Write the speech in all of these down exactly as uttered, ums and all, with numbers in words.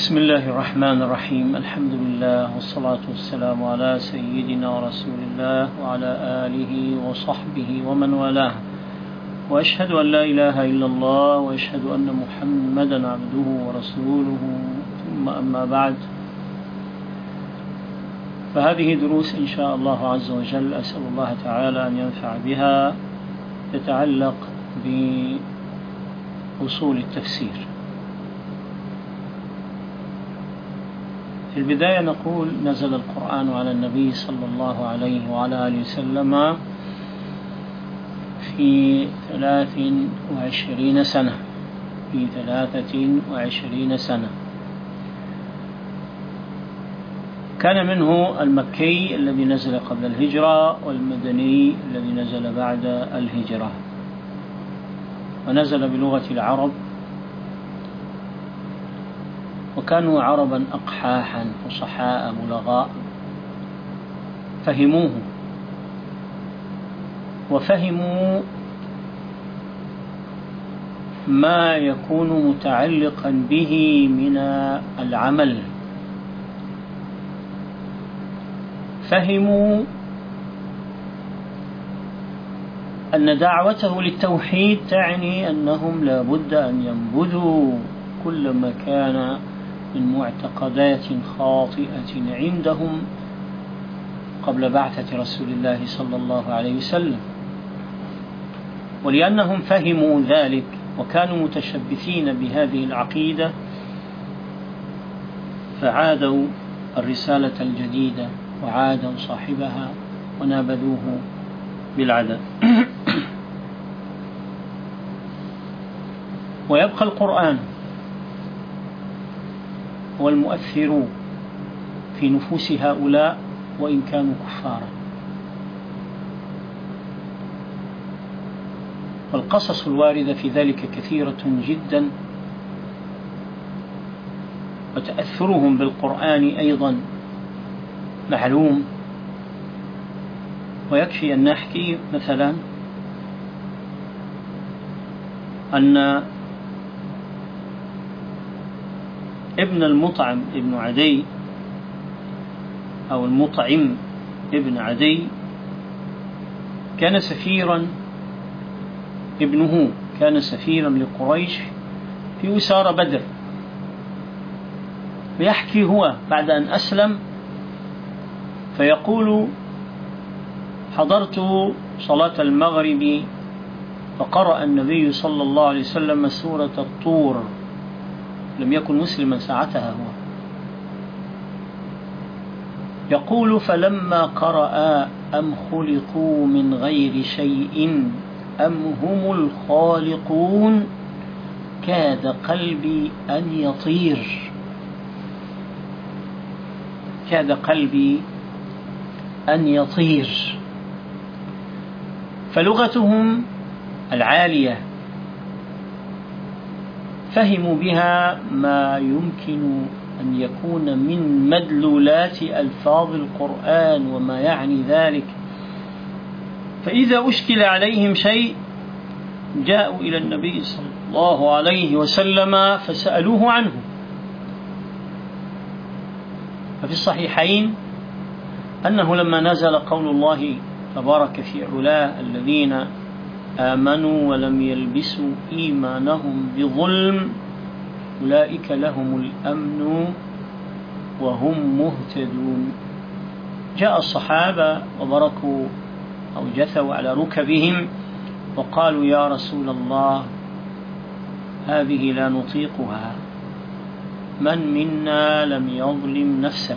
بسم الله الرحمن الرحيم. الحمد لله والصلاة والسلام على سيدنا رسول الله وعلى آله وصحبه ومن والاه، وأشهد أن لا إله إلا الله وأشهد أن محمدا عبده ورسوله، ثم أما بعد، فهذه دروس إن شاء الله عز وجل أسأل الله تعالى أن ينفع بها، تتعلق بأصول التفسير. في البداية نقول نزل القرآن على النبي صلى الله عليه وعلى آله وسلم في ثلاث وعشرين سنة في ثلاثة وعشرين سنة كان منه المكي الذي نزل قبل الهجرة، والمدني الذي نزل بعد الهجرة، ونزل بلغة العرب، وكانوا عربا أقحاحا فصحاء بلغاء، فهموه وفهموا ما يكون متعلقا به من العمل، فهموا أن دعوته للتوحيد تعني أنهم لا بد أن ينبذوا كل ما كان من معتقدات خاطئة عندهم قبل بعثة رسول الله صلى الله عليه وسلم. ولأنهم فهموا ذلك وكانوا متشبثين بهذه العقيدة، فعادوا الرسالة الجديدة وعادوا صاحبها ونابذوه بالعدد. ويبقى القرآن هو المؤثر في نفوس هؤلاء وإن كانوا كفارا. والقصص الواردة في ذلك كثيرة جدا، وتأثرهم بالقرآن أيضا معلوم. ويكفي أن نحكي مثلا أن ابن المطعم ابن عدي أو المطعم ابن عدي كان سفيرا، ابنه كان سفيرا لقريش في أسارة بدر. ويحكي هو بعد أن أسلم فيقول: حضرت صلاة المغرب فقرأ النبي صلى الله عليه وسلم سورة الطور، لم يكن مسلما ساعتها هو. يقول: فلما قرأ أم خلقوا من غير شيء أم هم الخالقون كاد قلبي أن يطير كاد قلبي أن يطير. فلغتهم العالية فهموا بها ما يمكن أن يكون من مدلولات ألفاظ القرآن وما يعني ذلك، فإذا أشكل عليهم شيء جاءوا إلى النبي صلى الله عليه وسلم فسألوه عنه. ففي الصحيحين أنه لما نزل قول الله تبارك في علاه: الذين آمنوا ولم يلبسوا إيمانهم بظلم أولئك لهم الأمن وهم مهتدون، جاء الصحابة وبركوا أو جثوا على ركبهم وقالوا: يا رسول الله، هذه لا نطيقها، من منا لم يظلم نفسه؟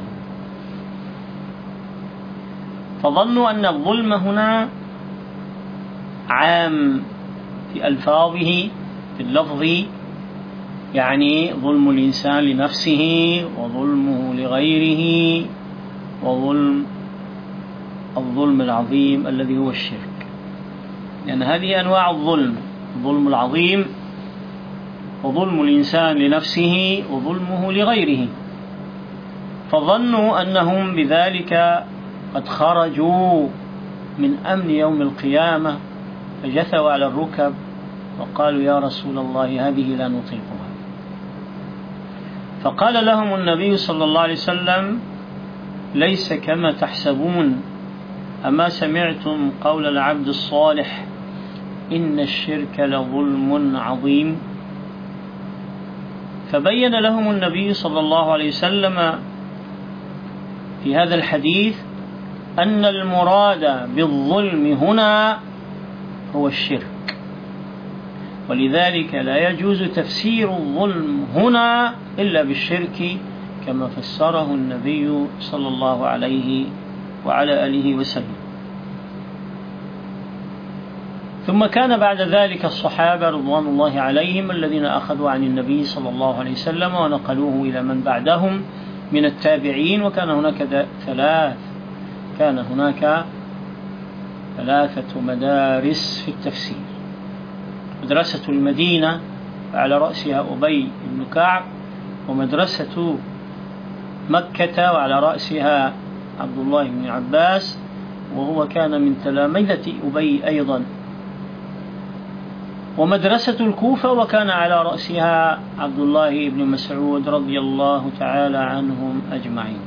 فظنوا أن الظلم هنا عام في ألفاظه، في اللفظ، يعني ظلم الإنسان لنفسه وظلمه لغيره، وظلم الظلم العظيم الذي هو الشرك، لأن يعني هذه أنواع الظلم: الظلم العظيم وظلم الإنسان لنفسه وظلمه لغيره. فظنوا أنهم بذلك قد خرجوا من أمن يوم القيامة، فجثوا على الركب وقالوا: يا رسول الله، هذه لا نطيقها. فقال لهم النبي صلى الله عليه وسلم: ليس كما تحسبون، أما سمعتم قول العبد الصالح: إن الشرك لظلم عظيم؟ فبين لهم النبي صلى الله عليه وسلم في هذا الحديث أن المراد بالظلم هنا هو الشرك، ولذلك لا يجوز تفسير الظلم هنا إلا بالشرك كما فسره النبي صلى الله عليه وعلى آله وسلم. ثم كان بعد ذلك الصحابة رضوان الله عليهم الذين أخذوا عن النبي صلى الله عليه وسلم ونقلوه إلى من بعدهم من التابعين، وكان هناك ثلاث كان هناك ثلاثة مدارس في التفسير: مدرسة المدينة على رأسها أبي بن كعب، ومدرسة مكة وعلى رأسها عبد الله بن عباس، وهو كان من تلامذة أبي أيضا، ومدرسة الكوفة وكان على رأسها عبد الله بن مسعود رضي الله تعالى عنهم أجمعين.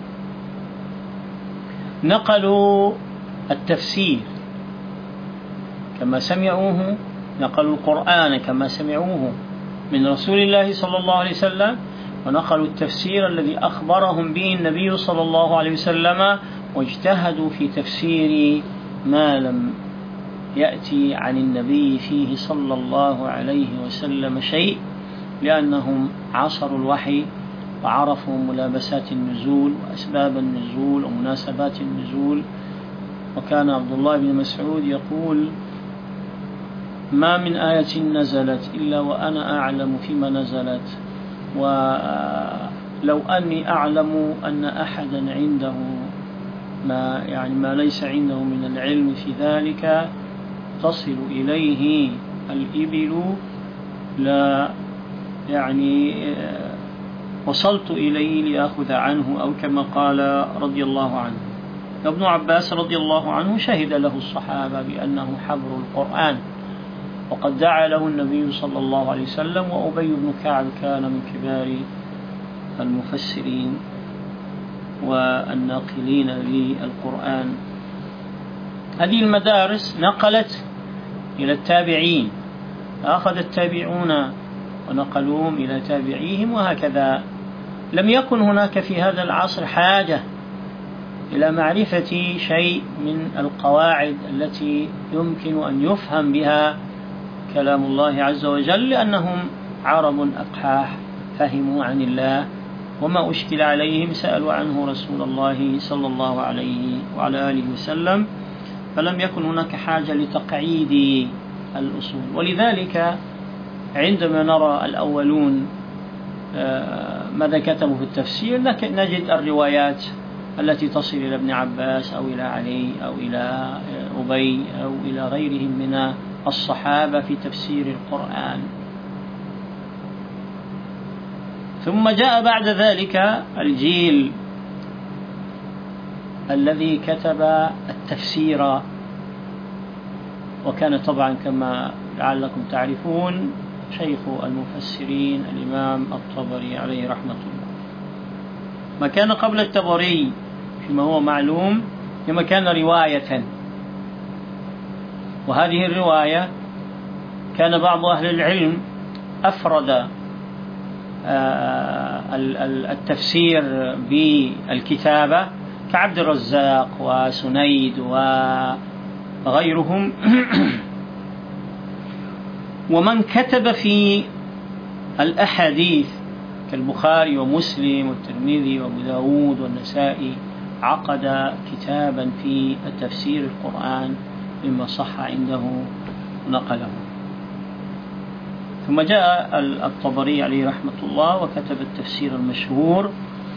نقلوا التفسير كما سمعوه، نقلوا القرآن كما سمعوه من رسول الله صلى الله عليه وسلم، ونقلوا التفسير الذي أخبرهم به النبي صلى الله عليه وسلم، واجتهدوا في تفسير ما لم يأتي عن النبي فيه صلى الله عليه وسلم شيء، لأنهم عصروا الوحي وعرفوا ملابسات النزول وأسباب النزول ومناسبات النزول. وكان عبد الله بن مسعود يقول: ما من آية نزلت إلا وأنا أعلم فيما نزلت، ولو أني أعلم أن أحدا عنده ما يعني ما ليس عنده من العلم في ذلك تصل إليه الإبل لا يعني وصلت إليه لأخذ عنه، أو كما قال رضي الله عنه. ابن عباس رضي الله عنه شهد له الصحابة بأنه حبر القرآن، وقد دعا له النبي صلى الله عليه وسلم، وأبي بن كعب كان من كبار المفسرين والناقلين للقرآن. هذه المدارس نقلت إلى التابعين، فأخذ التابعون ونقلوهم إلى تابعيهم، وهكذا. لم يكن هناك في هذا العصر حاجة إلى معرفة شيء من القواعد التي يمكن أن يفهم بها كلام الله عز وجل، لأنهم عرب أقحاح فهموا عن الله، وما أشكل عليهم سألوا عنه رسول الله صلى الله عليه وعلى آله وسلم، فلم يكن هناك حاجة لتقعيد الأصول. ولذلك عندما نرى الأولون ماذا كتبوا في التفسير نجد الروايات التي تصل إلى ابن عباس أو إلى علي أو إلى أبي أو إلى غيرهم من الصحابة في تفسير القرآن. ثم جاء بعد ذلك الجيل الذي كتب التفسير، وكان طبعا كما لعلكم تعرفون شيخ المفسرين الإمام الطبري عليه رحمة الله. ما كان قبل الطبري فيما هو معلوم كما كان رواية، وهذه الرواية كان بعض أهل العلم أفرد التفسير بالكتابة كعبد الرزاق وسنيد وغيرهم، ومن كتب في الأحاديث كالبخاري ومسلم والترمذي وابو داود والنسائي عقد كتابا في التفسير القرآن مما صح عنده نقله. ثم جاء الطبري عليه رحمة الله وكتب التفسير المشهور،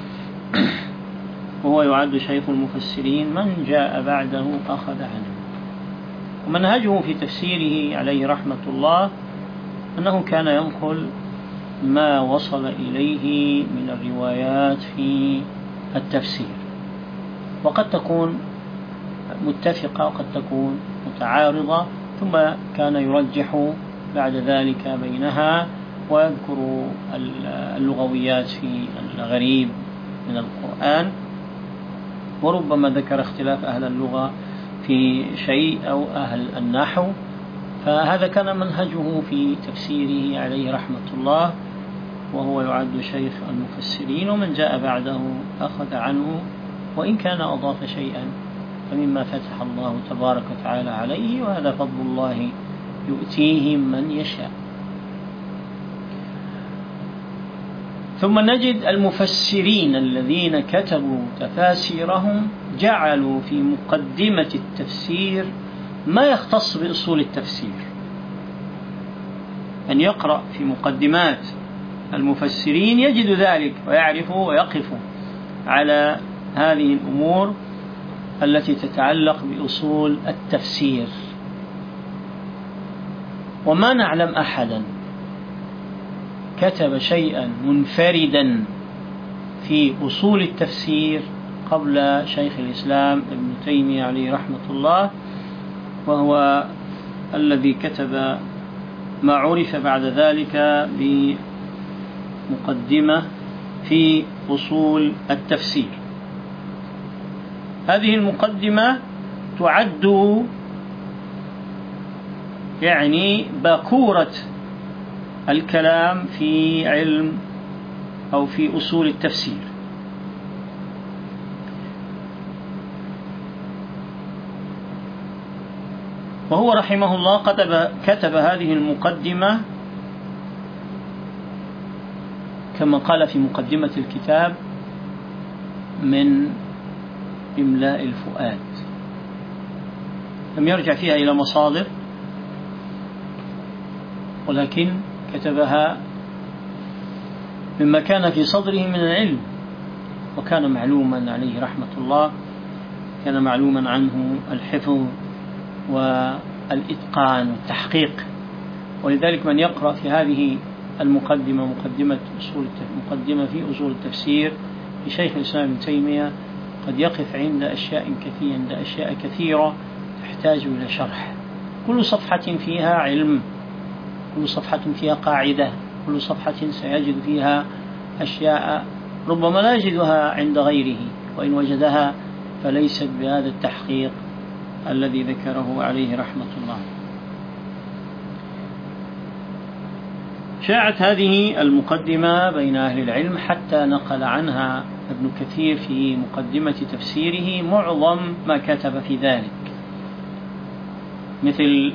وهو يعد شيخ المفسرين، من جاء بعده أخذ عنه. ومنهجه في تفسيره عليه رحمة الله أنه كان ينقل ما وصل إليه من الروايات في التفسير، وقد تكون متفقة وقد تكون متعارضة، ثم كان يرجح بعد ذلك بينها ويذكر اللغويات في الغريب من القرآن، وربما ذكر اختلاف أهل اللغة في شيء أو أهل النحو. فهذا كان منهجه في تفسيره عليه رحمة الله، وهو يعد شيخ المفسرين، ومن جاء بعده أخذ عنه، وإن كان أضاف شيئا فمما فتح الله تبارك وتعالى عليه، وهذا فضل الله يؤتيه من يشاء. ثم نجد المفسرين الذين كتبوا تفاسيرهم جعلوا في مقدمة التفسير ما يختص بأصول التفسير. أن يقرأ في مقدمات المفسرين يجد ذلك ويعرف ويقف على هذه الأمور التي تتعلق بأصول التفسير. وما نعلم أحدا كتب شيئا منفردا في أصول التفسير قبل شيخ الإسلام ابن تيمية عليه رحمة الله، وهو الذي كتب ما عرف بعد ذلك بمقدمة في أصول التفسير. هذه المقدمة تعد يعني باكورة الكلام في علم أو في أصول التفسير. وهو رحمه الله كتب, كتب هذه المقدمة كما قال في مقدمة الكتاب من إملاء الفؤاد، لم يرجع فيها إلى مصادر، ولكن كتبها مما كان في صدره من العلم، وكان معلوما عليه رحمة الله، كان معلوما عنه الحفظ والإتقان والتحقيق. ولذلك من يقرأ في هذه المقدمة مقدمة أصول مقدمة في أصول التفسير لشيخ الإسلام ابن تيمية قد يقف عند أشياء كثيرة عند أشياء كثيرة تحتاج إلى شرح. كل صفحة فيها علم، كل صفحة فيها قاعدة، كل صفحة سيجد فيها أشياء ربما لا يجدها عند غيره، وإن وجدها فليست بهذا التحقيق الذي ذكره عليه رحمة الله. شاعت هذه المقدمة بين أهل العلم حتى نقل عنها ابن كثير في مقدمة تفسيره معظم ما كتب في ذلك، مثل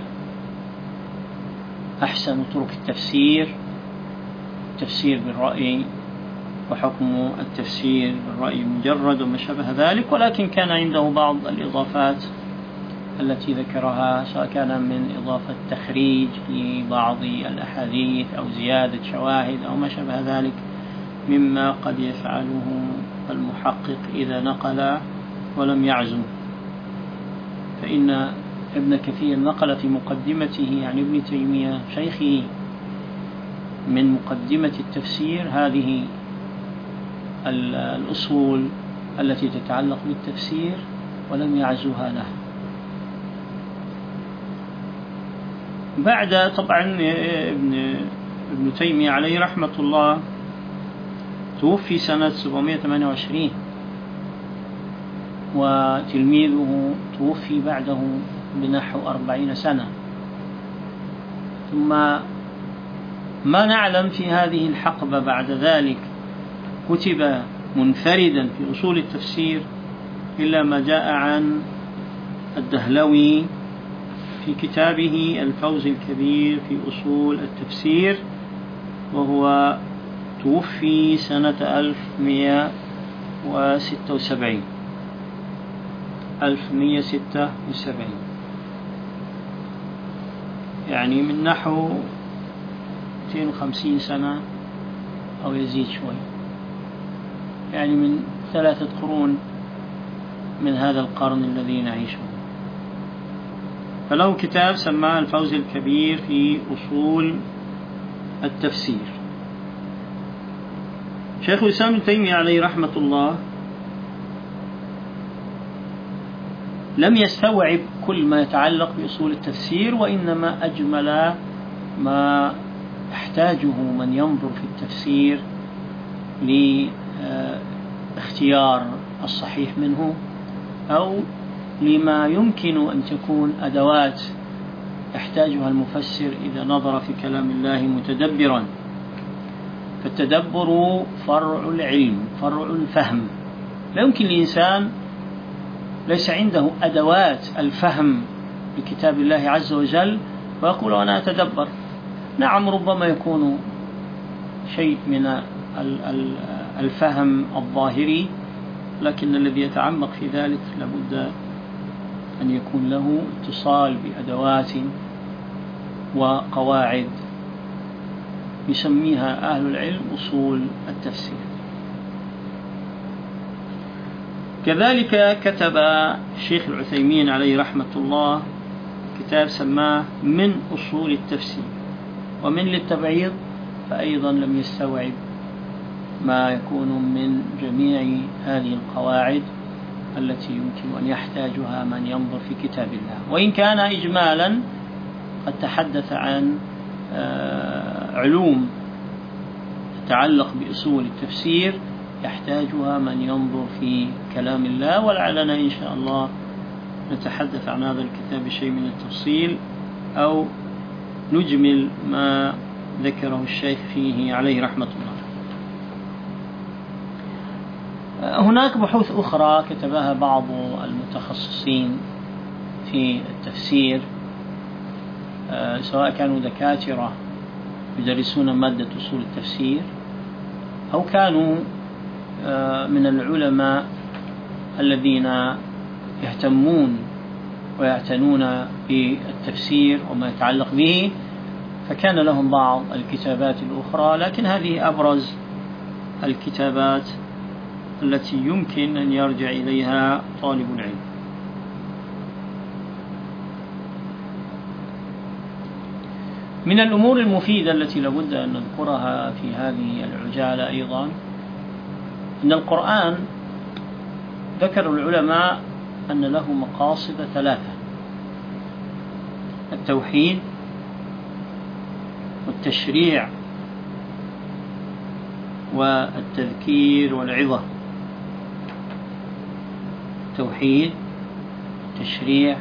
أحسن طرق التفسير، التفسير بالرأي، وحكم التفسير بالرأي المجرد وما شابه ذلك. ولكن كان عنده بعض الإضافات التي ذكرها، سواء كان من إضافة تخريج لبعض الأحاديث أو زيادة شواهد أو ما شابه ذلك، مما قد يفعله المحقق إذا نقل ولم يعزم. فإن ابن كثير نقل في مقدمته عن ابن تيمية شيخه من مقدمة التفسير هذه الأصول التي تتعلق بالتفسير ولم يعزوها له. بعد طبعا ابن ابن تيمية عليه رحمة الله توفي سنة سبعمائة وثمانية وعشرين، وتلميذه توفي بعده بنحو أربعين سنة. ثم ما نعلم في هذه الحقبة بعد ذلك كتب منفردا في أصول التفسير إلا ما جاء عن الدهلوي في كتابه الفوز الكبير في أصول التفسير، وهو توفي سنة ألف ومئة وستة وسبعين ألف ومئة وستة وسبعين، يعني من نحو مئتين وخمسين سنة أو يزيد شوي، يعني من ثلاثة قرون من هذا القرن الذي نعيشه. فله كتاب سماه الفوز الكبير في أصول التفسير. شيخ الإسلام ابن تيمية عليه رحمة الله لم يستوعب كل ما يتعلق بأصول التفسير، وإنما أجمل ما يحتاجه من ينظر في التفسير لاختيار الصحيح منه، أو لما يمكن أن تكون أدوات يحتاجها المفسر إذا نظر في كلام الله متدبرا. فالتدبر فرع العلم، فرع الفهم. لا يمكن الإنسان ليس عنده أدوات الفهم بكتاب الله عز وجل ويقول أنا أتدبر. نعم، ربما يكون شيء من الفهم الظاهري، لكن الذي يتعمق في ذلك لابد أن يكون له اتصال بأدوات وقواعد يسميها أهل العلم أصول التفسير. كذلك كتب الشيخ العثيمين عليه رحمة الله كتاب سماه من أصول التفسير، ومن للتبعيض فأيضا لم يستوعب ما يكون من جميع هذه القواعد التي يمكن أن يحتاجها من ينظر في كتاب الله. وإن كان إجمالا قد تحدث عن علوم تتعلق بأصول التفسير يحتاجها من ينظر في كلام الله، ولعلنا إن شاء الله نتحدث عن هذا الكتاب بشيء من التفصيل أو نجمل ما ذكره الشيخ فيه عليه رحمة الله. هناك بحوث أخرى كتبها بعض المتخصصين في التفسير، سواء كانوا دكاترة يدرسون مادة أصول التفسير أو كانوا من العلماء الذين يهتمون ويعتنون بالتفسير وما يتعلق به، فكان لهم بعض الكتابات الأخرى، لكن هذه أبرز الكتابات التي يمكن أن يرجع إليها طالب العلم. من الأمور المفيدة التي لابد أن نذكرها في هذه العجالة أيضا أن القرآن ذكر العلماء أن له مقاصد ثلاثة: التوحيد والتشريع والتذكير والعظة. التوحيد، التشريع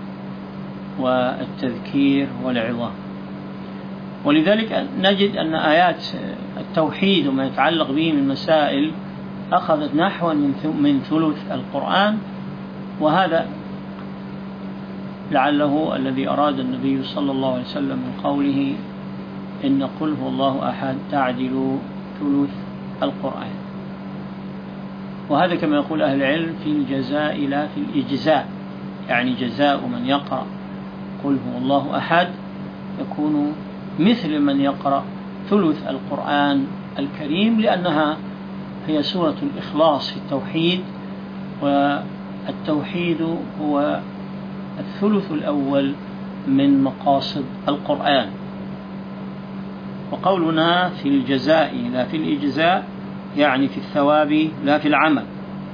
والتذكير والعظة. ولذلك نجد أن آيات التوحيد وما يتعلق به من مسائل أخذت نحو من ثلث القرآن، وهذا لعله الذي أراد النبي صلى الله عليه وسلم من قوله إن قل هو الله أحد تعدل ثلث القرآن. وهذا كما يقول أهل العلم في الجزاء لا في الإجزاء، يعني جزاء من يقرأ قل هو الله أحد يكون مثل من يقرأ ثلث القرآن الكريم، لأنها هي سورة الإخلاص في التوحيد، والتوحيد هو الثلث الأول من مقاصد القرآن. وقولنا في الجزاء لا في الإجزاء يعني في الثواب لا في العمل،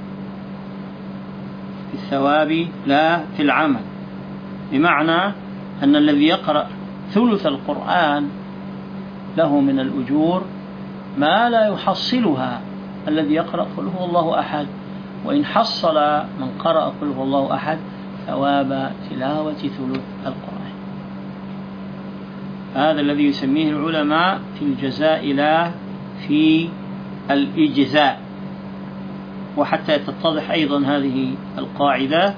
في الثواب لا في العمل، بمعنى أن الذي يقرأ ثلث القرآن له من الأجور ما لا يحصلها الذي يقرأ قل هو الله أحد، وإن حصل من قرأ قل هو الله أحد ثواب تلاوة ثلث القرآن. هذا الذي يسميه العلماء في الجزاء لا في الإجزاء. وحتى تتضح أيضا هذه القاعدة،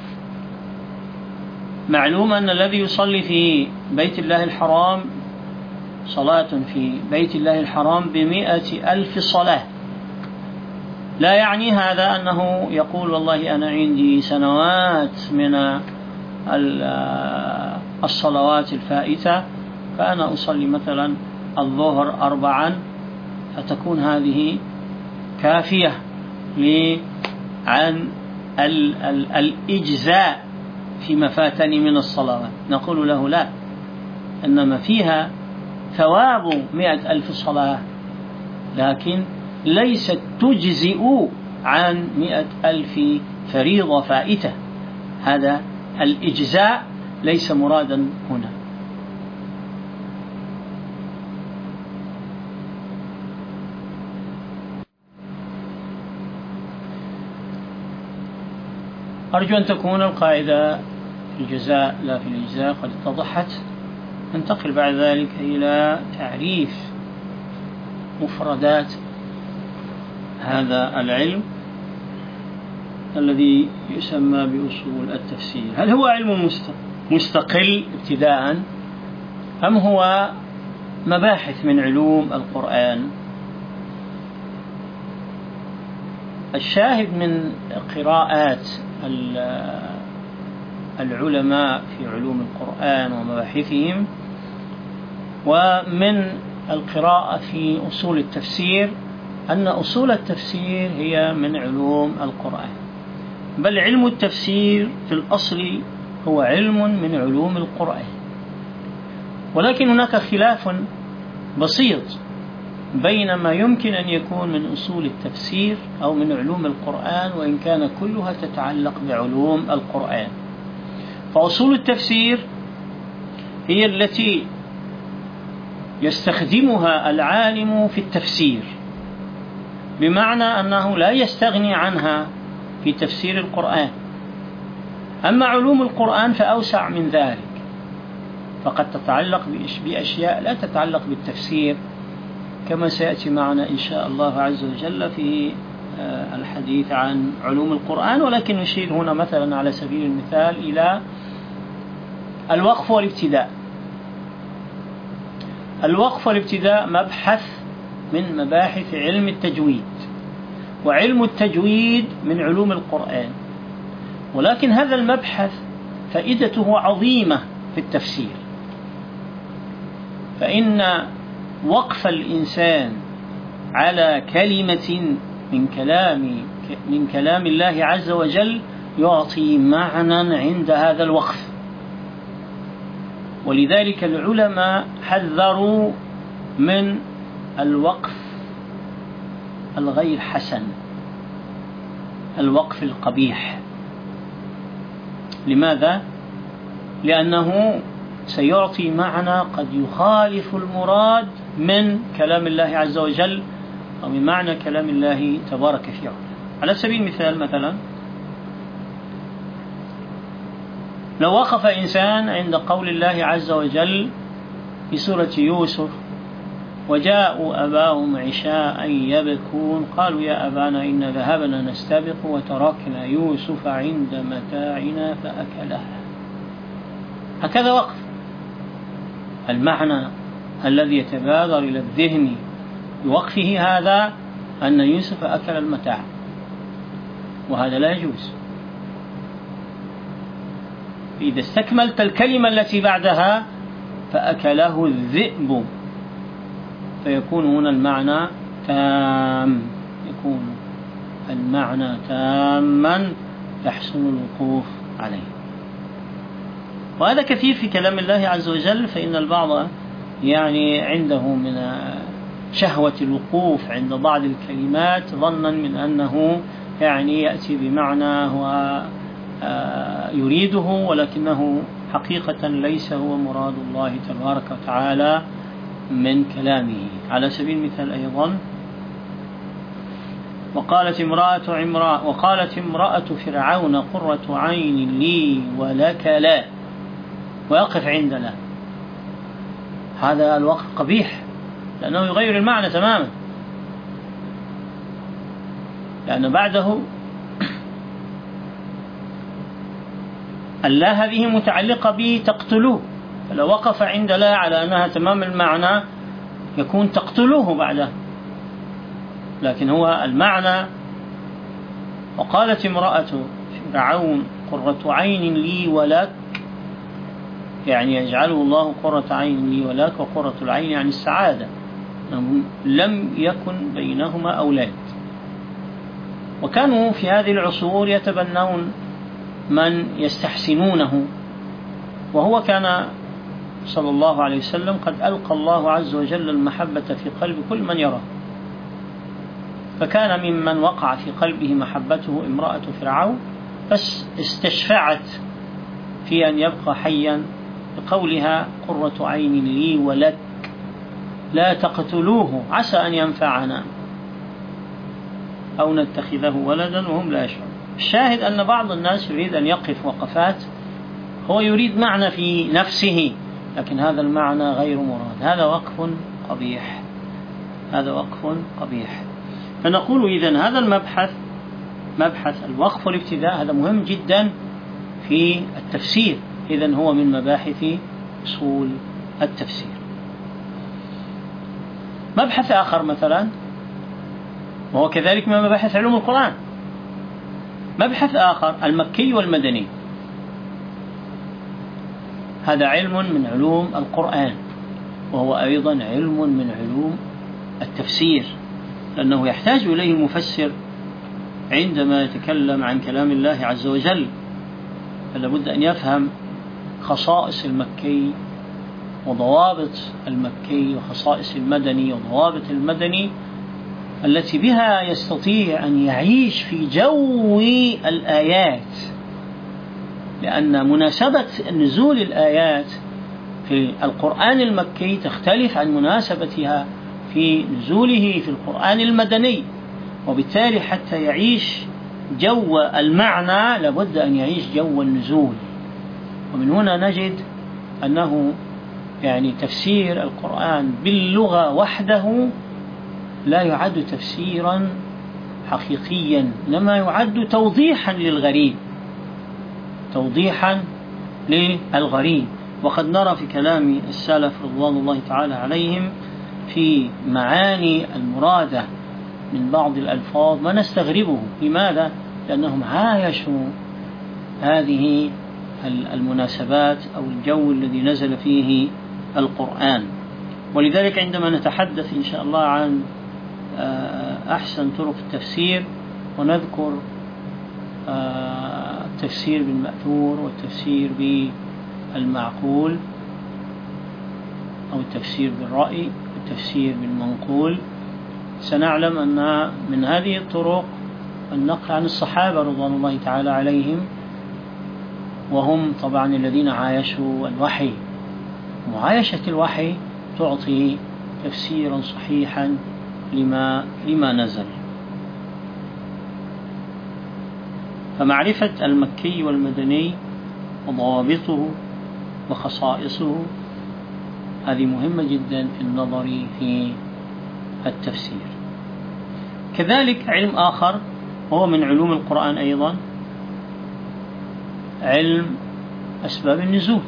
معلوم أن الذي يصلي في بيت الله الحرام صلاة في بيت الله الحرام بمئة ألف صلاة، لا يعني هذا أنه يقول والله أنا عندي سنوات من الصلوات الفائتة فأنا أصلي مثلا الظهر أربعا، فتكون هذه كافية عن الإجزاء فيما فاتني من الصلوات. نقول له لا، إنما فيها ثواب مئة ألف صلاة، لكن ليست تجزئ عن مئة ألف فريضة فائتة. هذا الإجزاء ليس مرادا هنا. أرجو أن تكون القاعدة في الجزاء لا في الإجزاء قد اتضحت. ننتقل بعد ذلك إلى تعريف مفردات هذا العلم الذي يسمى بأصول التفسير. هل هو علم مستقل ابتداء أم هو مباحث من علوم القرآن؟ الشاهد من قراءات العلماء في علوم القرآن ومباحثهم ومن القراءة في أصول التفسير أن أصول التفسير هي من علوم القرآن، بل علم التفسير في الأصل هو علم من علوم القرآن، ولكن هناك خلاف بسيط بين ما يمكن أن يكون من أصول التفسير أو من علوم القرآن، وإن كان كلها تتعلق بعلوم القرآن. فأصول التفسير هي التي يستخدمها العالم في التفسير، بمعنى أنه لا يستغني عنها في تفسير القرآن. أما علوم القرآن فأوسع من ذلك، فقد تتعلق بأشياء لا تتعلق بالتفسير، كما سيأتي معنا إن شاء الله عز وجل في الحديث عن علوم القرآن. ولكن نشير هنا مثلا على سبيل المثال إلى الوقف والابتداء. الوقف والابتداء مبحث من مباحث علم التجويد، وعلم التجويد من علوم القرآن، ولكن هذا المبحث فائدته عظيمة في التفسير. فإن وقف الإنسان على كلمة من كلام من كلام الله عز وجل يعطي معنى عند هذا الوقف، ولذلك العلماء حذروا من الوقف الغير حسن، الوقف القبيح. لماذا؟ لأنه سيعطي معنى قد يخالف المراد من كلام الله عز وجل أو من معنى كلام الله تبارك وتعالى. على سبيل المثال، مثلا لو وقف إنسان عند قول الله عز وجل في سورة يوسف: وجاءوا أباهم عشاء يبكون قالوا يا أبانا إن ذهبنا نستبق وتركنا يوسف عند متاعنا فأكله. هكذا وقف. المعنى الذي يتبادر إلى الذهن بوقفه هذا أن يوسف أكل المتاع، وهذا لا يجوز. إذا استكملت الكلمة التي بعدها فأكله الذئب، فيكون هنا المعنى تام، يكون المعنى تاما يحسن الوقوف عليه. وهذا كثير في كلام الله عز وجل، فإن البعض يعني عنده من شهوة الوقوف عند بعض الكلمات ظنا من أنه يعني يأتي بمعنى هو يريده، ولكنه حقيقة ليس هو مراد الله تبارك وتعالى من كلامه. على سبيل المثال أيضا: وقالت امرأة عمران وقالت امرأة فرعون قرة عين لي ولك لا، ويقف عند لا. هذا الوقف قبيح لأنه يغير المعنى تماما، لأن بعده اللا هذه متعلقة به تقتلوه، فلو وقف عند لا على أنها تمام المعنى يكون تقتلوه بعده، لكن هو المعنى وقالت امرأة فرعون قرة عين لي ولك، يعني يجعله الله قرة عين لي ولك، وقرة العين يعني السعادة، لم يكن بينهما أولاد. وكانوا في هذه العصور يتبنون من يستحسنونه، وهو كان صلى الله عليه وسلم قد ألقى الله عز وجل المحبة في قلب كل من يراه، فكان ممن وقع في قلبه محبته امرأة فرعون، فاستشفعت في أن يبقى حيا بقولها قرة عين لي ولك لا تقتلوه عسى أن ينفعنا أو نتخذه ولدا وهم لا يشعرون. الشاهد أن بعض الناس يريد أن يقف وقفات، هو يريد معنى في نفسه، لكن هذا المعنى غير مراد، هذا وقف قبيح، هذا وقف قبيح. فنقول إذن هذا المبحث، مبحث الوقف والابتداء، هذا مهم جدا في التفسير، إذن هو من مباحث أصول التفسير. مبحث آخر مثلا، وهو كذلك من مباحث علوم القرآن، مبحث آخر المكي والمدني. هذا علم من علوم القرآن، وهو أيضا علم من علوم التفسير، لأنه يحتاج إليه المفسر عندما يتكلم عن كلام الله عز وجل، فلا بد أن يفهم خصائص المكي وضوابط المكي وخصائص المدني وضوابط المدني التي بها يستطيع أن يعيش في جو الآيات، لأن مناسبة نزول الآيات في القرآن المكي تختلف عن مناسبتها في نزوله في القرآن المدني، وبالتالي حتى يعيش جو المعنى لابد أن يعيش جو النزول. ومن هنا نجد أنه يعني تفسير القرآن باللغة وحده لا يعد تفسيرا حقيقيا، إنما يعد توضيحا للغريب، توضيحا للغريب. وقد نرى في كلام السلف رضوان الله تعالى عليهم في معاني المرادة من بعض الألفاظ ما نستغربه. لماذا؟ لأنهم عايشوا هذه المناسبات أو الجو الذي نزل فيه القرآن. ولذلك عندما نتحدث إن شاء الله عن أحسن طرق التفسير، ونذكر التفسير بالمأثور والتفسير بالمعقول أو التفسير بالرأي والتفسير بالمنقول، سنعلم أن من هذه الطرق النقل عن الصحابة رضوان الله تعالى عليهم، وهم طبعا الذين عايشوا الوحي. معايشة الوحي تعطي تفسيرا صحيحا لما, لما نزل. فمعرفة المكي والمدني وضوابطه وخصائصه هذه مهمة جدا في النظر في التفسير. كذلك علم آخر هو من علوم القرآن أيضا، علم أسباب النزول،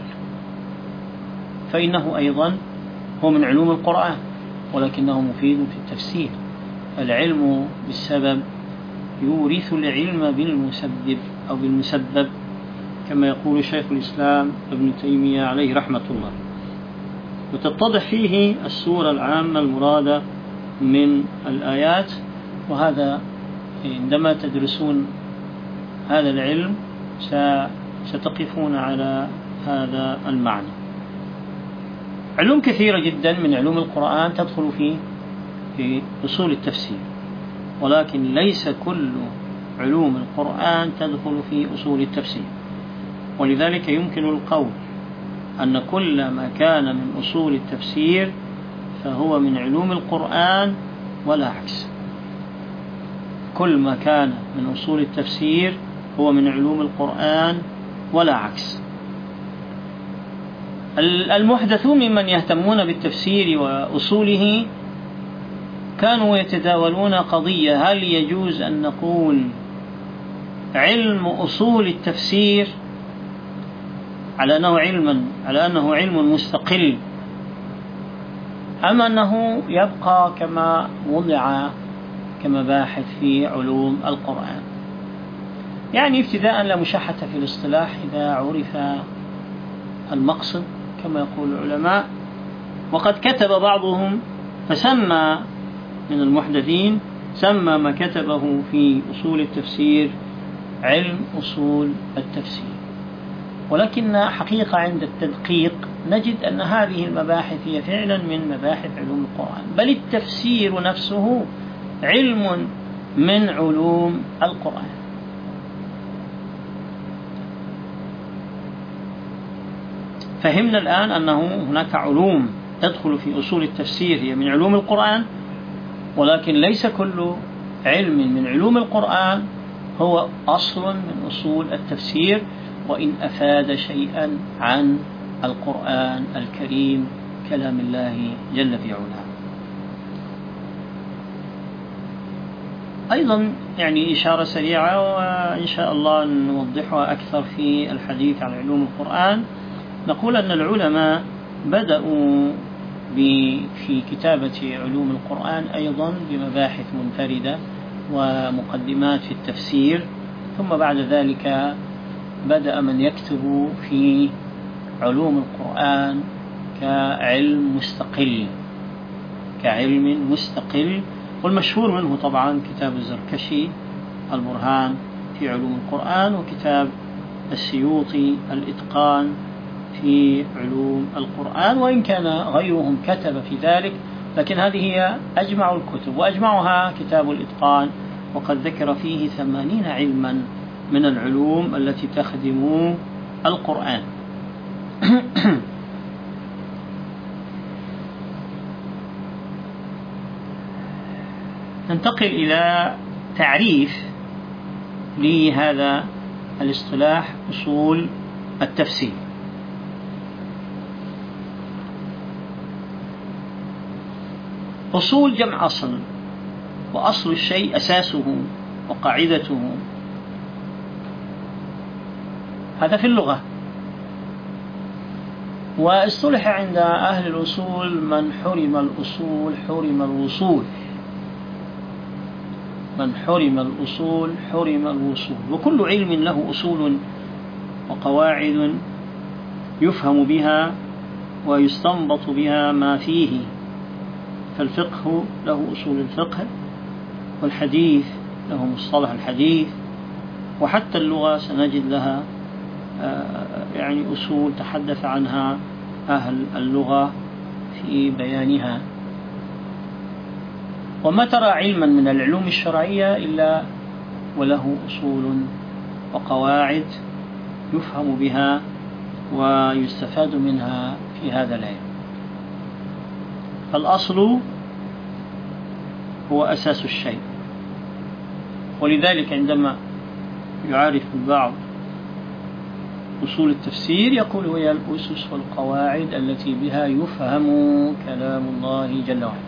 فإنه أيضا هو من علوم القرآن ولكنه مفيد في التفسير. العلم بالسبب يورث العلم بالمسبب أو بالمسبب، كما يقول شيخ الإسلام ابن تيمية عليه رحمة الله. وتتضح فيه الصورة العامة المرادة من الآيات، وهذا عندما تدرسون هذا العلم ستقفون على هذا المعنى. علوم كثيرة جدا من علوم القرآن تدخل في في أصول التفسير، ولكن ليس كل علوم القرآن تدخل في أصول التفسير. ولذلك يمكن القول أن كل ما كان من أصول التفسير فهو من علوم القرآن ولا عكس. كل ما كان من أصول التفسير هو من علوم القرآن ولا عكس. المحدثون ممن يهتمون بالتفسير وأصوله كانوا يتداولون قضية: هل يجوز أن نقول علم أصول التفسير على أنه علما على أنه علم مستقل، أم أنه يبقى كما وضع كمباحث في علوم القرآن؟ يعني ابتداء لا مشاحة في الاصطلاح إذا عرف المقصد كما يقول العلماء. وقد كتب بعضهم فسمى من المحدثين سمى ما كتبه في أصول التفسير علم أصول التفسير، ولكن حقيقة عند التدقيق نجد أن هذه المباحث هي فعلا من مباحث علوم القرآن، بل التفسير نفسه علم من علوم القرآن. فهمنا الآن أنه هناك علوم تدخل في أصول التفسير هي من علوم القرآن، ولكن ليس كل علم من علوم القرآن هو أصل من أصول التفسير، وإن أفاد شيئا عن القرآن الكريم كلام الله جل في علاه. أيضا يعني إشارة سريعة وإن شاء الله نوضحها أكثر في الحديث عن علوم القرآن. نقول أن العلماء بدأوا في كتابة علوم القرآن أيضا بمباحث منفردة ومقدمات في التفسير، ثم بعد ذلك بدأ من يكتب في علوم القرآن كعلم مستقل كعلم مستقل والمشهور منه طبعا كتاب الزركشي البرهان في علوم القرآن، وكتاب السيوطي الإتقان في علوم القرآن، وإن كان غيرهم كتب في ذلك، لكن هذه هي أجمع الكتب، وأجمعها كتاب الإتقان، وقد ذكر فيه ثمانين علما من العلوم التي تخدم القرآن. ننتقل إلى تعريف لهذا الاصطلاح أصول التفسير. أصول جمع أصل، وأصل الشيء أساسه وقاعدته، هذا في اللغة. واصطلح عند أهل الأصول من حرم الأصول حرم الوصول، من حرم الأصول حرم الوصول. وكل علم له أصول وقواعد يفهم بها ويستنبط بها ما فيه، فالفقه له أصول الفقه، والحديث له مصطلح الحديث، وحتى اللغة سنجد لها يعني أصول تحدث عنها أهل اللغة في بيانها. وما ترى علما من العلوم الشرعية إلا وله أصول وقواعد يفهم بها ويستفاد منها في هذا العلم. فالأصل هو أساس الشيء، ولذلك عندما يعرف البعض أصول التفسير يقول هي الأسس والقواعد التي بها يفهم كلام الله جل وعلا.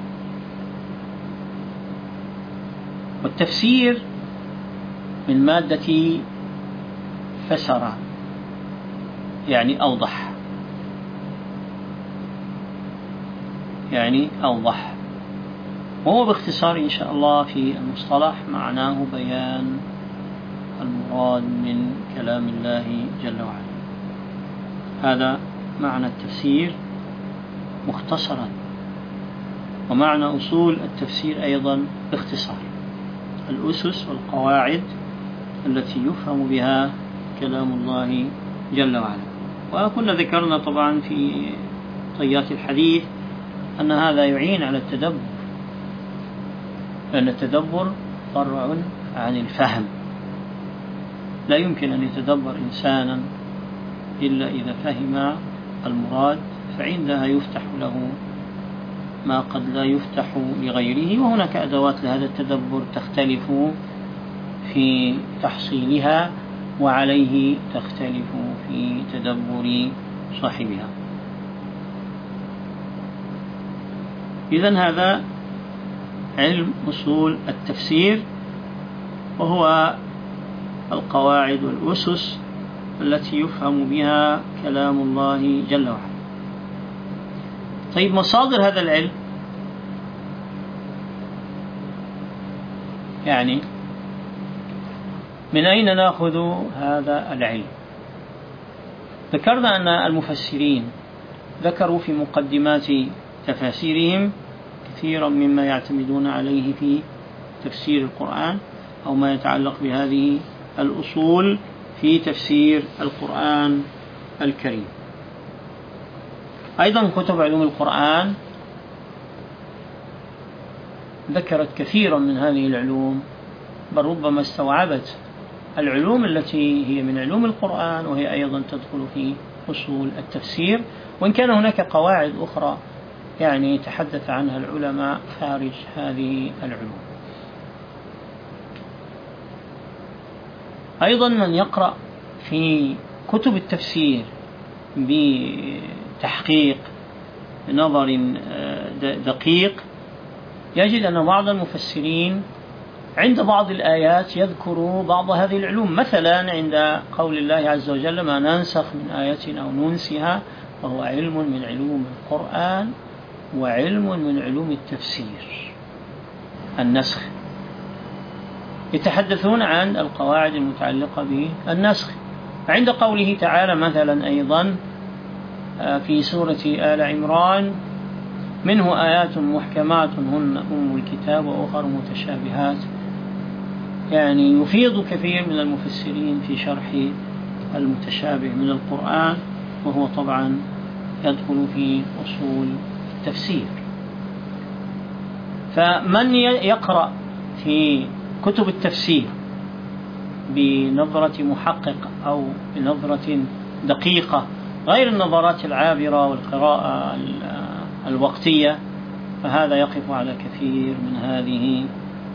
والتفسير من مادة فسر، يعني أوضح، يعني أوضح، وهو باختصار إن شاء الله في المصطلح معناه بيان المراد من كلام الله جل وعلا. هذا معنى التفسير مختصرا، ومعنى أصول التفسير أيضا باختصار، الأسس والقواعد التي يفهم بها كلام الله جل وعلا. وكنا ذكرنا طبعا في طيات الحديث أن هذا يعين على التدبر، لأن التدبر فرع عن الفهم، لا يمكن أن يتدبر إنسانا إلا إذا فهم المراد، فعندها يفتح له ما قد لا يفتح لغيره. وهناك أدوات لهذا التدبر تختلف في تحصيلها، وعليه تختلف في تدبر صاحبها. إذن هذا علم أصول التفسير، وهو القواعد والأسس التي يفهم بها كلام الله جل وعلا. طيب، مصادر هذا العلم، يعني من أين نأخذ هذا العلم؟ ذكرنا أن المفسرين ذكروا في مقدمات تفاسيرهم كثيرا مما يعتمدون عليه في تفسير القرآن، أو ما يتعلق بهذه الأصول في تفسير القرآن الكريم. أيضا كتب علوم القرآن ذكرت كثيرا من هذه العلوم، بل ربما استوعبت العلوم التي هي من علوم القرآن، وهي أيضا تدخل في أصول التفسير، وإن كان هناك قواعد أخرى يعني تحدث عنها العلماء خارج هذه العلوم. أيضا من يقرأ في كتب التفسير بتحقيق نظر دقيق يجد أن بعض المفسرين عند بعض الآيات يذكر بعض هذه العلوم، مثلا عند قول الله عز وجل ما ننسخ من آية أو ننسها، وهو علم من علوم القرآن وعلم من علوم التفسير النسخ، يتحدثون عن القواعد المتعلقة بالنسخ. عند قوله تعالى مثلا أيضا في سورة آل عمران منه آيات محكمات هن أم الكتاب وأخر متشابهات، يعني يفيض كثير من المفسرين في شرح المتشابه من القرآن، وهو طبعا يدخل في أصول التفسير. فمن يقرأ في كتب التفسير بنظرة محقق أو بنظرة دقيقة غير النظرات العابرة والقراءة الوقتية، فهذا يقف على كثير من هذه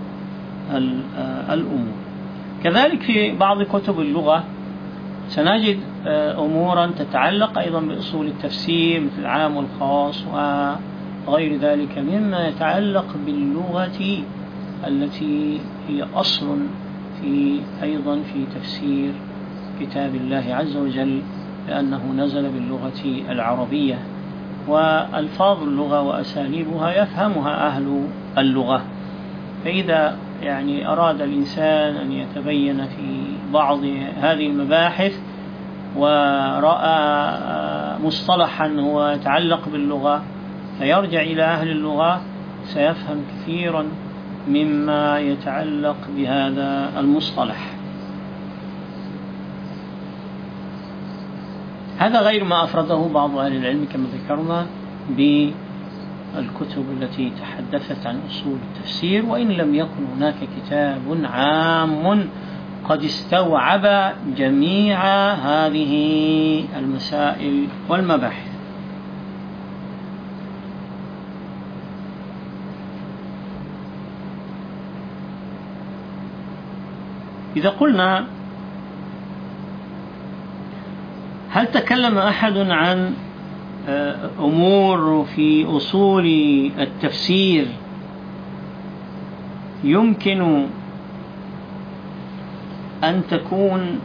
الأمور. كذلك في بعض كتب اللغة سنجد أمورا تتعلق أيضا بأصول التفسير مثل العام والخاص وغير ذلك مما يتعلق باللغة التي هي أصل في أيضا في تفسير كتاب الله عز وجل، لأنه نزل باللغة العربية، وألفاظ اللغة وأساليبها يفهمها أهل اللغة. فإذا يعني أراد الإنسان أن يتبين في بعض هذه المباحث ورأى مصطلحا هو يتعلق باللغة فيرجع إلى أهل اللغة سيفهم كثيرا مما يتعلق بهذا المصطلح. هذا غير ما أفرده بعض أهل العلم كما ذكرنا بالكتب التي تحدثت عن أصول التفسير، وإن لم يكن هناك كتاب عام قد استوعب جميع هذه المسائل والمباحث. إذا قلنا هل تكلم أحد عن أمور في أصول التفسير يمكن أن تكون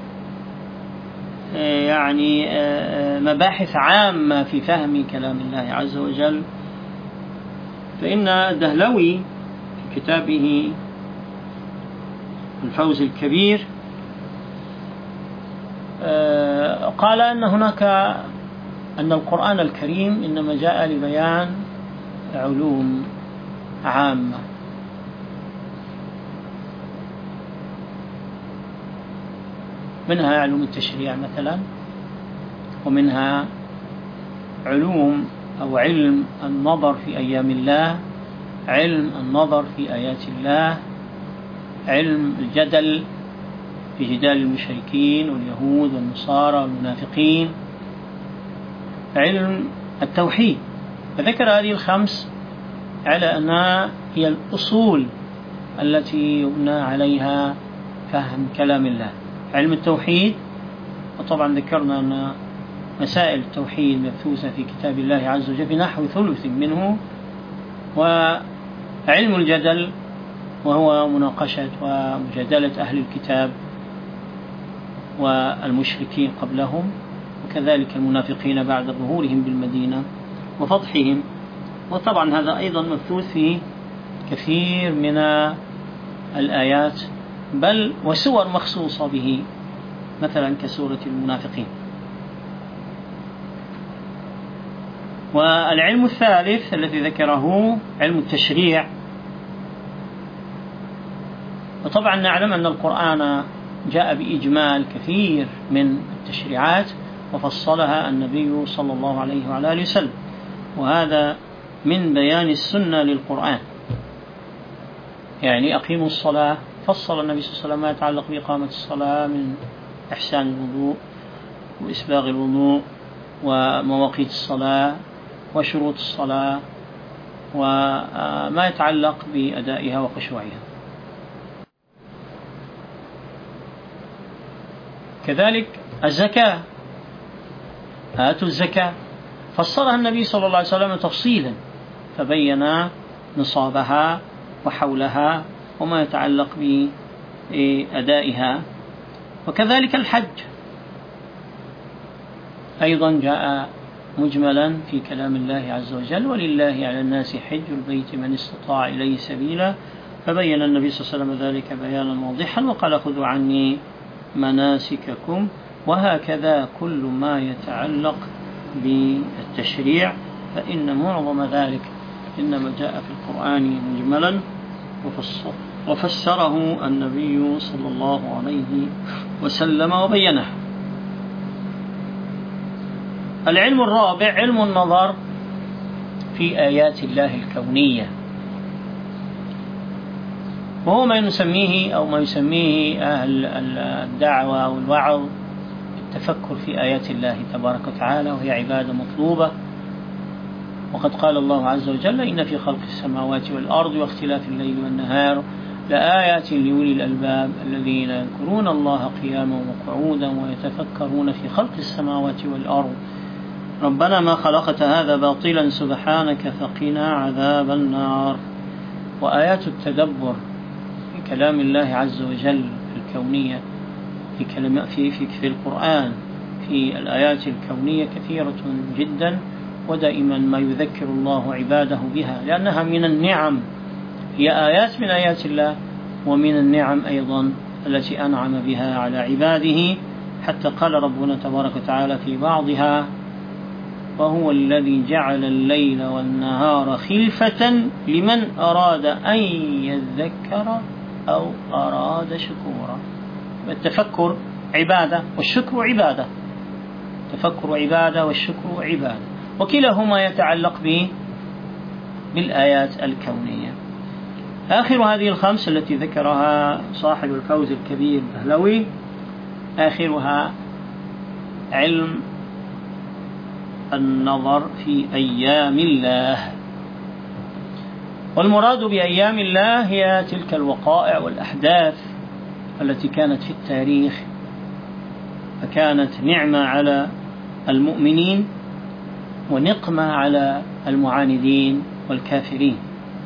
يعني مباحث عامة في فهم كلام الله عز وجل، فإن الدهلوي في كتابه الفوز الكبير قال أن هناك أن القرآن الكريم إنما جاء لبيان علوم عامة، منها علوم التشريع مثلا، ومنها علوم أو علم النظر في أيام الله، علم النظر في آيات الله، علم الجدل في جدال المشركين واليهود والنصارى والمنافقين، علم التوحيد. فذكر هذه الخمس على أنها هي الأصول التي يبنى عليها فهم كلام الله. علم التوحيد، وطبعا ذكرنا أن مسائل التوحيد مبثوثة في كتاب الله عز وجل بنحو ثلث منه، وعلم الجدل وهو مناقشة ومجادلة أهل الكتاب والمشركين قبلهم، وكذلك المنافقين بعد ظهورهم بالمدينة وفضحهم. وطبعا هذا أيضا مبثوث في كثير من الآيات، بل وسور مخصوصة به مثلا كسورة المنافقين. والعلم الثالث الذي ذكره علم التشريع، وطبعا نعلم أن القرآن جاء بإجمال كثير من التشريعات وفصلها النبي صلى الله عليه وعلى آله وسلم، وهذا من بيان السنة للقرآن. يعني أقيموا الصلاة، فصل النبي صلى الله عليه وسلم ما يتعلق بإقامة الصلاة من إحسان الوضوء وإسباغ الوضوء ومواقيت الصلاة وشروط الصلاة وما يتعلق بأدائها وخشوعها. كذلك الزكاة، آتوا الزكاة فسرها النبي صلى الله عليه وسلم تفصيلا، فبين نصابها وحولها وما يتعلق بأدائها. وكذلك الحج أيضا جاء مجملا في كلام الله عز وجل: ولله على الناس حج البيت من استطاع إليه سبيلا، فبين النبي صلى الله عليه وسلم ذلك بيانا واضحا وقال: خذوا عني مناسككم. وهكذا كل ما يتعلق بالتشريع فإن معظم ذلك إنما جاء في القرآن مجملا وفسر وفسره النبي صلى الله عليه وسلم وبينه. العلم الرابع علم النظر في آيات الله الكونية، وهو ما نسميه أو ما يسميه أهل الدعوة والوعظ التفكر في آيات الله تبارك وتعالى، وهي عبادة مطلوبة. وقد قال الله عز وجل: إن في خلق السماوات والأرض واختلاف الليل والنهار لآيات لأولي الألباب الذين يذكرون الله قياما وقعودا ويتفكرون في خلق السماوات والأرض ربنا ما خلقت هذا باطلا سبحانك فقنا عذاب النار. وآيات التدبر في كلام الله عز وجل الكونية في, كلمة في, في, في القرآن في الآيات الكونية كثيرة جدا، ودائما ما يذكر الله عباده بها، لأنها من النعم، هي آيات من آيات الله ومن النعم أيضا التي أنعم بها على عباده. حتى قال ربنا تبارك وتعالى في بعضها: وهو الذي جعل الليل والنهار خلفة لمن أراد أن يذكر أو أراد شكورا. التفكر عبادة والشكر عبادة، التفكر عبادة والشكر عبادة، وكلاهما يتعلق به بالآيات الكونية. آخر هذه الخمس التي ذكرها صاحب الفوز الكبير البهلوي آخرها علم النظر في أيام الله. والمراد بأيام الله هي تلك الوقائع والأحداث التي كانت في التاريخ، فكانت نعمة على المؤمنين ونقمة على المعاندين والكافرين.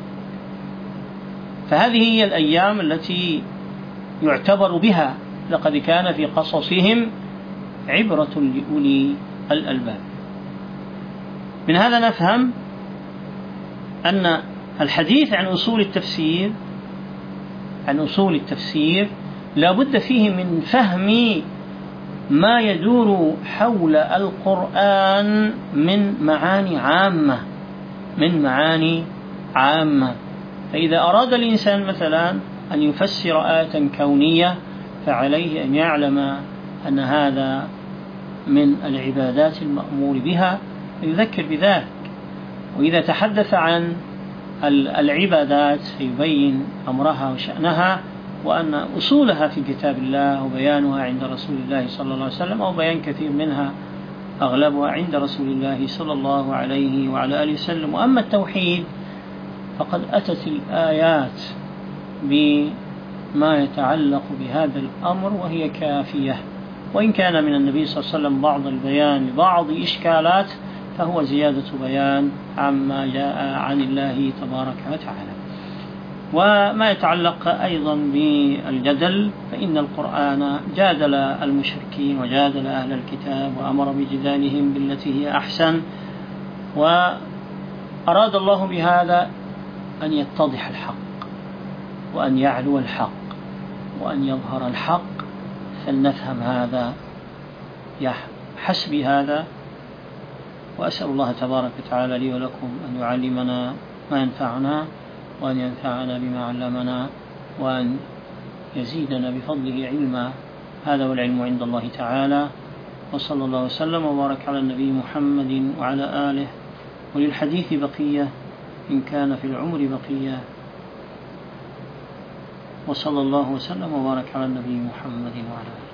فهذه هي الأيام التي يعتبر بها: لقد كان في قصصهم عبرة لأولي الألباب. من هذا نفهم أن الحديث عن أصول التفسير عن أصول التفسير لا بد فيه من فهم ما يدور حول القرآن من معاني عامة من معاني عامة فإذا أراد الإنسان مثلا أن يفسر آية كونية فعليه أن يعلم أن هذا من العبادات المأمور بها ويذكر بذلك. وإذا تحدث عن العبادات فيبين أمرها وشأنها وأن أصولها في كتاب الله وبيانها عند رسول الله صلى الله عليه وسلم، أو بيان كثير منها أغلبها عند رسول الله صلى الله عليه وعلى آله وسلم. وأما التوحيد فقد أتت الآيات بما يتعلق بهذا الأمر وهي كافية، وإن كان من النبي صلى الله عليه وسلم بعض البيان بعض إشكالات فهو زيادة بيان عما جاء عن الله تبارك وتعالى. وما يتعلق أيضا بالجدل فإن القرآن جادل المشركين وجادل أهل الكتاب وأمر بجدالهم بالتي هي أحسن، وأراد الله بهذا أن يتضح الحق وأن يعلو الحق وأن يظهر الحق، فلنفهم هذا حسب هذا. وأسأل الله تبارك وتعالى لي ولكم أن يعلمنا ما ينفعنا وأن ينفعنا بما علمنا وأن يزيدنا بفضله علما. هذا والعلم عند الله تعالى، وصلى الله وسلم وبارك على النبي محمد وعلى آله. وللحديث بقية إن كان في العمر بقية. وصلى الله وسلم وبارك على النبي محمد وعلى آله.